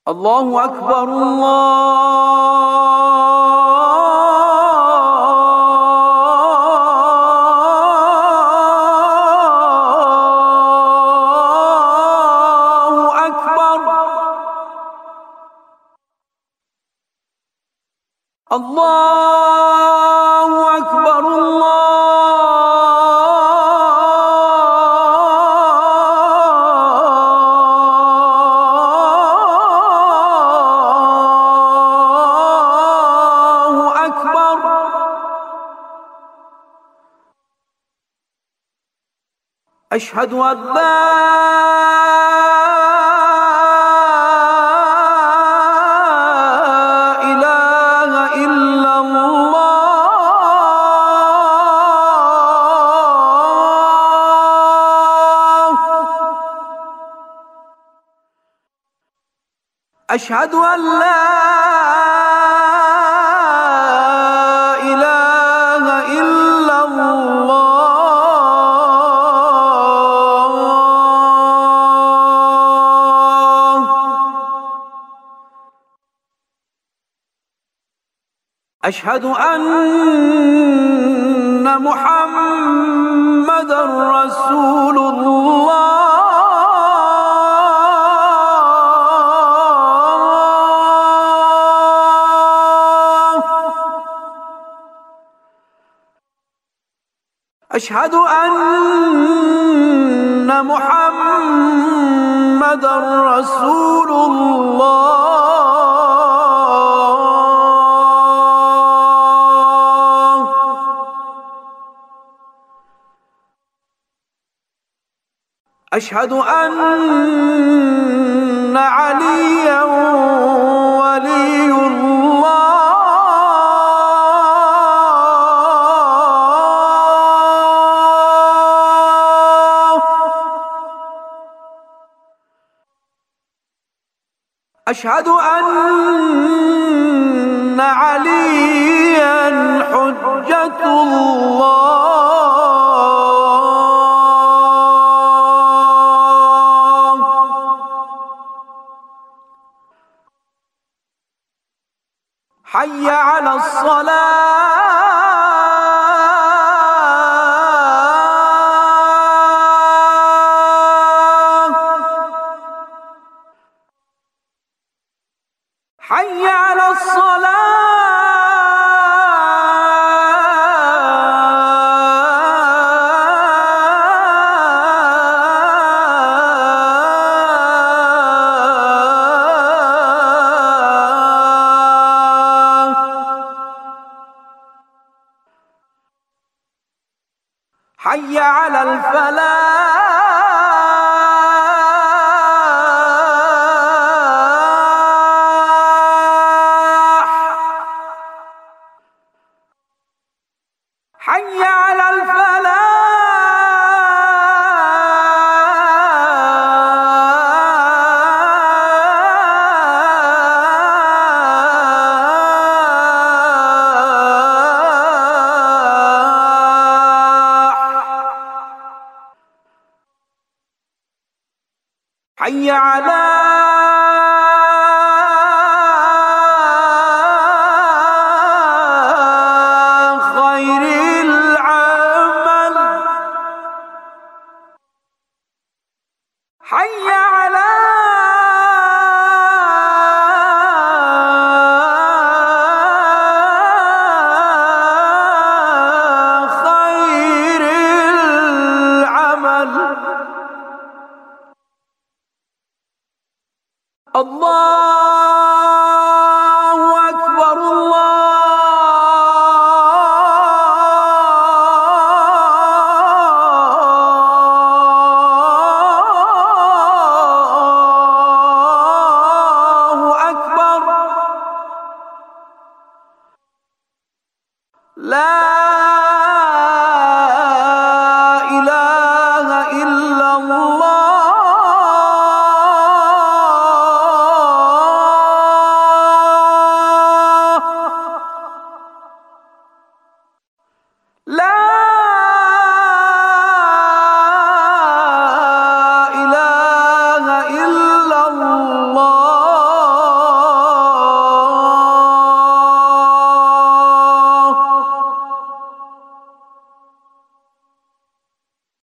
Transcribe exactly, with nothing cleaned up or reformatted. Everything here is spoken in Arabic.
الله أكبر الله أكبر. الله أكبر الله أشهد أن لا إله إلا الله. أشهد أن لا إله إلا الله. أشهد أن محمدًا رسول الله. أشهد أن محمدًا رسول الله. أشهد أن عليا ولي الله. أشهد أن عليا حجة الله. حي على الصلاة. حي على الصلاة. حي على الفلاح. حي على الفلاح. حي على خير العمل. حي على خير العمل. الله أكبر الله أكبر. لا